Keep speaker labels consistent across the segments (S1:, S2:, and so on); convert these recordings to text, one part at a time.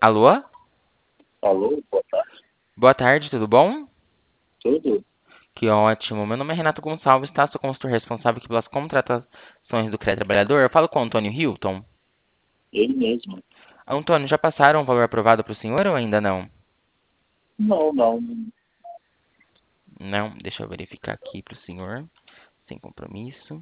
S1: Alô?
S2: Alô, boa tarde.
S1: Boa tarde, tudo bom?
S2: Tudo?
S1: Que ótimo. Meu nome é Renato Gonçalves, tá? Sou consultor responsável aqui pelas contratações do CREA Trabalhador. Eu falo com o Antônio Hilton.
S2: Ele mesmo.
S1: Antônio, já passaram o valor aprovado para o senhor ou ainda não?
S2: Não.
S1: Não, deixa eu verificar aqui para o senhor, sem compromisso.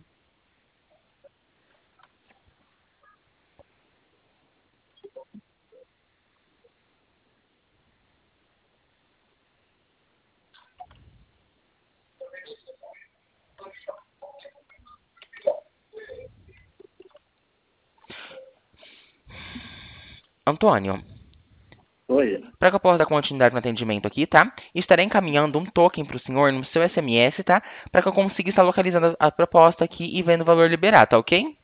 S1: Antônio,
S2: Oi.
S1: para que eu possa dar continuidade no atendimento aqui, tá? Estarei encaminhando um token para o senhor no seu SMS, tá? Para que eu consiga estar localizando a proposta aqui e vendo o valor liberar, tá ok?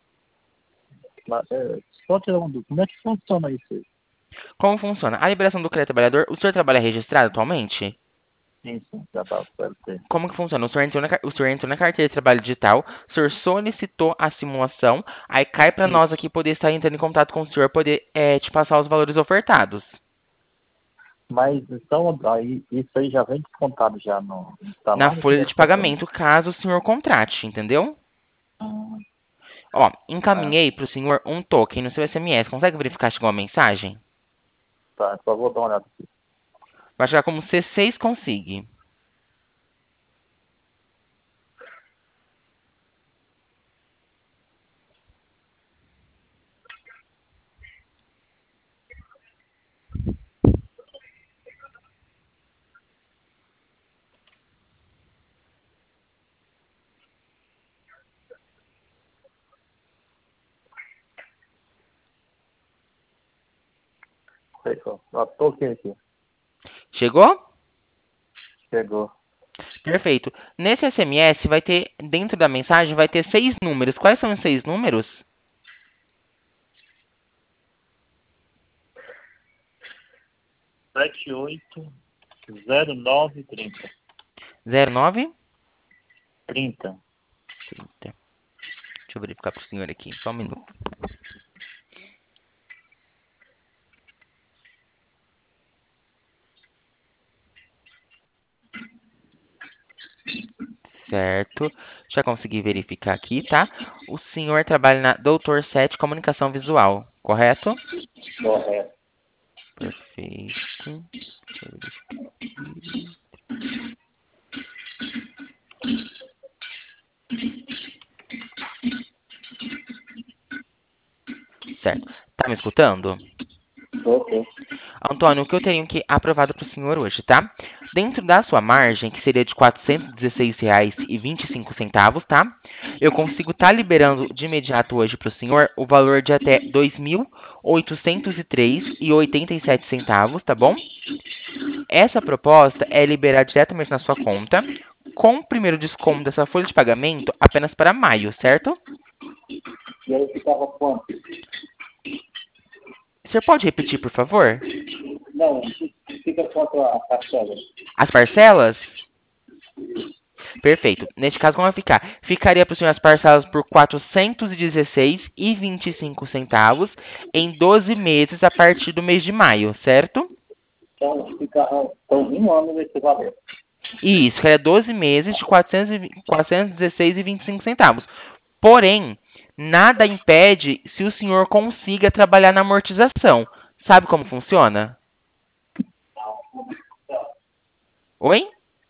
S2: Só tirar uma dúvida. Como é que funciona isso aí?
S1: Como funciona? A liberação do CREA Trabalhador, o senhor trabalha registrado atualmente?
S2: Sim, trabalho para ter.
S1: Como que funciona? O senhor entrou na carteira de trabalho digital, o senhor solicitou a simulação, aí cai para nós aqui poder estar entrando em contato com o senhor, poder te passar os valores ofertados.
S2: Mas então, aí, isso aí já vem descontado já no
S1: Na
S2: salário? Como
S1: folha
S2: é que
S1: de
S2: funciona?
S1: pagamento, caso o senhor contrate, entendeu?
S2: Ah,
S1: Ó,
S2: ah,
S1: encaminhei para o senhor um token no seu SMS. Consegue verificar se chegou a mensagem?
S2: tá. Só vou dar uma olhada aqui.
S1: Vai chegar como C6 consigue.
S2: Fechou. Já tô aqui.
S1: Chegou?
S2: Chegou.
S1: Perfeito. Nesse SMS vai ter, dentro da mensagem, vai ter 6 números. Quais são os 6 números?
S2: 780930.
S1: 09?
S2: 30.
S1: 30. Deixa eu verificar para o senhor aqui, só um minuto. Certo. Já consegui verificar aqui, tá? O senhor trabalha na Doutor 7 Comunicação Visual, correto?
S2: Correto.
S1: Perfeito. Deixa eu verificar aqui. Certo. Tá me escutando?
S2: Ok.
S1: Antônio, o que eu tenho que aprovado para o senhor hoje, tá? Dentro da sua margem, que seria de R$ 416,25, tá? Eu consigo estar liberando de imediato hoje para o senhor o valor de até R$ 2.803,87, tá bom? Essa proposta é liberar diretamente na sua conta, com o primeiro desconto dessa folha de pagamento apenas para maio, certo?
S2: E aí ficava quanto?
S1: O senhor pode repetir, por favor?
S2: Não, fica quanto a parcela?
S1: As parcelas? Perfeito. Neste caso, como vai ficar? Ficaria para o senhor as parcelas por R$ 416,25 em 12 meses a partir do mês de maio, certo?
S2: Então, em um ano vai ser valendo.
S1: E isso, ficaria 12 meses de 416,25 centavos. Porém, nada impede se o senhor consiga trabalhar na amortização. Sabe como funciona? Oi?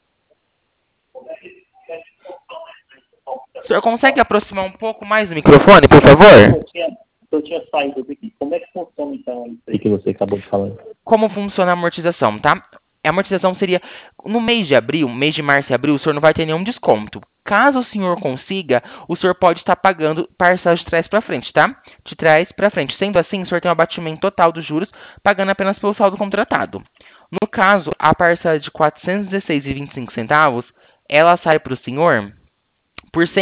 S1: O senhor consegue aproximar um pouco mais do microfone, por favor?
S2: Eu tinha saído daqui. Como é que funciona, então, isso aí que você acabou de falar?
S1: Como funciona a amortização, tá? A amortização seria no mês de abril, mês de março e abril, o senhor não vai ter nenhum desconto. Caso o senhor consiga, o senhor pode estar pagando parcelas de trás para frente, tá? De trás para frente. Sendo assim, o senhor tem um abatimento total dos juros, pagando apenas pelo saldo contratado. No caso, a parcela de R$ 416,25, ela sai para o senhor por R$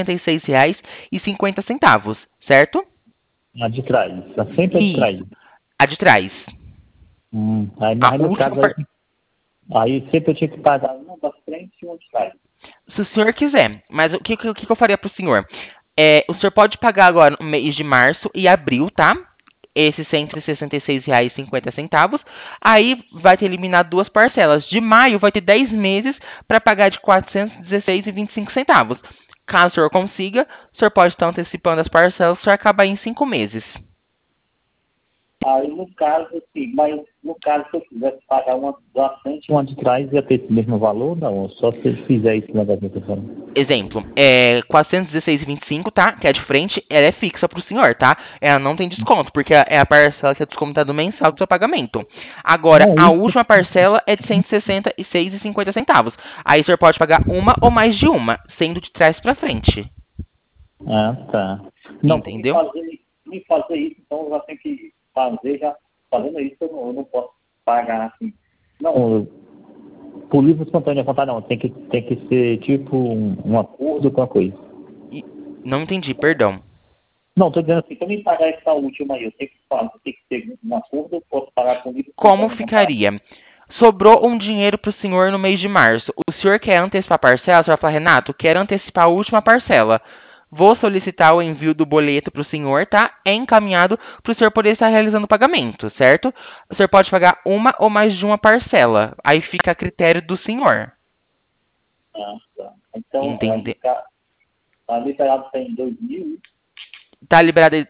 S1: 166,50, certo?
S2: A de trás. Sempre a de trás.
S1: Isso, a de trás. A
S2: Aí no
S1: última
S2: caso, aí sempre eu tinha que pagar uma da frente e uma de trás.
S1: Se o senhor quiser. Mas o que eu faria para o senhor? O senhor pode pagar agora no mês de março e abril, tá? esses R$ 166,50. Aí vai ter eliminado duas parcelas. De maio vai ter 10 meses para pagar de R$ 416,25. Caso o senhor consiga, o senhor pode estar antecipando as parcelas para acabar em 5 meses.
S2: Aí, no caso, assim, mas no caso, se eu quisesse pagar uma da frente e uma de trás, ia ter esse mesmo valor? Não, só se eu fizer isso na documentação.
S1: Exemplo, 416,25, tá? Que é a de frente, ela é fixa pro senhor, tá? Ela não tem desconto, porque é a parcela que é descontada mensal do seu pagamento. Agora,
S2: Não,
S1: a
S2: isso.
S1: última parcela é de R$ 166,50. Aí o senhor pode pagar uma ou mais de uma, sendo de trás pra frente.
S2: Ah, tá. Não,
S1: Entendeu?
S2: me fazer isso, então eu já tenho que fazer, já fazendo isso, eu não posso pagar assim. Não, por livre espontânea vontade não, tem que ser tipo um acordo com a coisa.
S1: E- não entendi, perdão.
S2: Não, tô dizendo assim, se eu me pagar essa última aí, eu tenho que fazer, tem que ter um acordo, eu posso pagar com livre
S1: Como
S2: espontânea vontade.
S1: ficaria? Sobrou um dinheiro para o senhor no mês de março. O senhor quer antecipar a parcela? O senhor vai falar, Renato, quero antecipar a última parcela. Vou solicitar o envio do boleto para o senhor, tá? É encaminhado para o senhor poder estar realizando o pagamento, certo? O senhor pode pagar uma ou mais de uma parcela. Aí fica a critério do senhor.
S2: Ah, tá. Então,
S1: Entende?
S2: a liberado tem 2.000,
S1: Tá liberado R$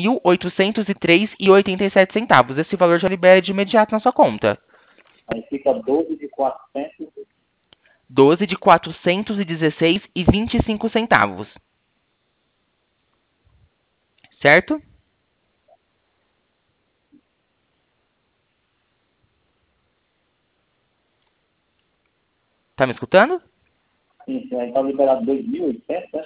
S1: 2.803,87. Esse valor já libera de imediato na sua conta.
S2: aí fica 12 de 400,
S1: 12 de 416,25. Certo? Tá me escutando?
S2: sim, aí está liberado 2.800, né?
S1: R$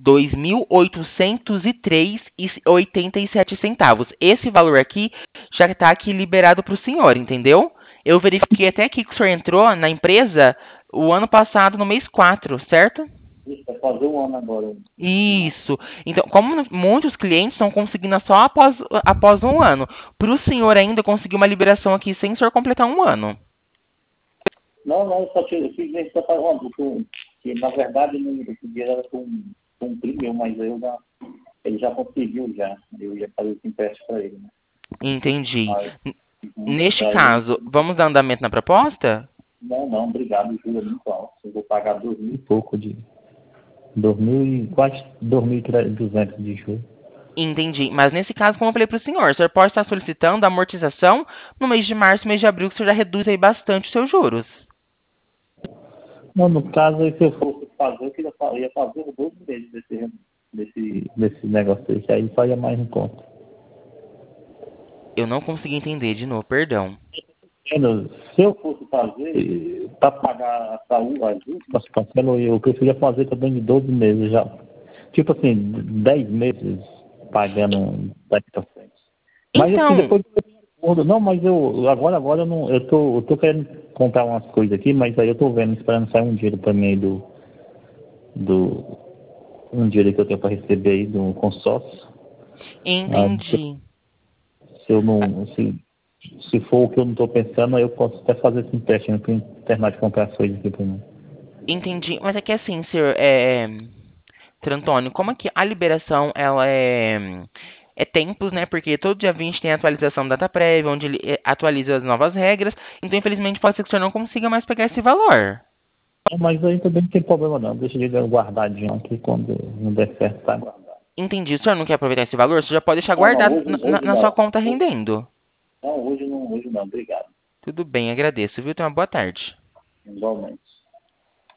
S1: 2.803,87. Esse valor aqui já está aqui liberado para o senhor, entendeu? Eu verifiquei até aqui que o senhor entrou na empresa o ano passado, no mês 4, certo?
S2: Isso, vai fazer um ano agora.
S1: Isso. Então, como muitos clientes estão conseguindo só após um ano, para o senhor ainda conseguir uma liberação aqui sem o senhor completar um ano.
S2: Não, eu fiz isso para onde? Que na verdade o dinheiro era com um primo meu, mas ele já conseguiu já. Eu ia fazer esse empréstimo para ele, né?
S1: Entendi.
S2: Mas,
S1: Neste
S2: daí,
S1: caso, vamos dar andamento na proposta?
S2: não, obrigado, juro, é muito alto. Eu vou pagar 2.000 e pouco de 2.000 e quase 2.200 de juros.
S1: Entendi. Mas nesse caso, como eu falei para o senhor pode estar solicitando a amortização no mês de março, mês de abril, que o senhor já reduz aí bastante os seus juros.
S2: Não, no caso, se eu fosse fazer, eu ia fazer os 12 meses desse negócio aí, que aí só ia mais em conta.
S1: Eu não consegui entender de novo, perdão.
S2: Se eu fosse fazer, para pagar a saúde, as últimas parcelas, eu preferia fazer também de 12 meses já. Tipo assim, 10 meses pagando 10%. Mas assim,
S1: Então,
S2: depois não, mas agora eu tô querendo comprar umas coisas aqui, mas aí eu tô vendo, esperando sair um dinheiro para mim aí um dinheiro que eu tenho para receber aí do consórcio. Ah,
S1: entendi.
S2: se eu não, se for o que eu não estou pensando, aí eu posso até fazer esse empréstimo para terminar de comprar as coisas aqui para mim.
S1: Entendi. Mas é que assim, senhor, Sr. Antônio, como é que a liberação, ela é tempos, né? Porque todo dia 20 tem a atualização da data prévia, onde ele atualiza as novas regras. Então, infelizmente, pode ser que o senhor não consiga mais pegar esse valor.
S2: Mas aí também não tem problema não, deixa ele guardadinho aqui, quando não der certo, tá guardado.
S1: Entendi. O senhor não quer aproveitar esse valor? Você já pode deixar
S2: Não,
S1: guardado
S2: hoje
S1: na sua
S2: não.
S1: conta rendendo.
S2: Não, hoje não, obrigado.
S1: Tudo bem, agradeço, viu? Tenha uma boa tarde.
S2: Igualmente.